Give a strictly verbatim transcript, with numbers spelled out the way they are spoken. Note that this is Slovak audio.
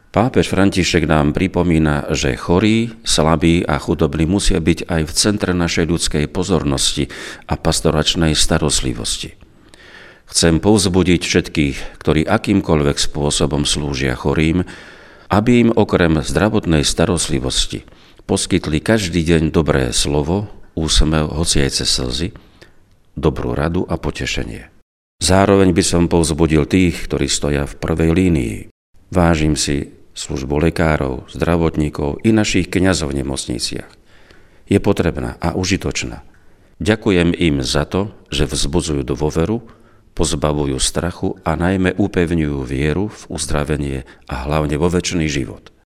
Pápež František nám pripomína, že chorí, slabí a chudobní musia byť aj v centre našej ľudskej pozornosti a pastoračnej starostlivosti. Chcem povzbudiť všetkých, ktorí akýmkoľvek spôsobom slúžia chorým, aby im okrem zdravotnej starostlivosti poskytli každý deň dobré slovo, úsmev, hoci aj cez slzy, dobrú radu a potešenie. Zároveň by som povzbudil tých, ktorí stoja v prvej línii. Vážim si službu lekárov, zdravotníkov i našich kňazov v nemocniciach. Je potrebná a užitočná. Ďakujem im za to, že vzbudzujú dôveru, pozbavujú strachu a najmä upevňujú vieru v uzdravenie a hlavne vo večný život.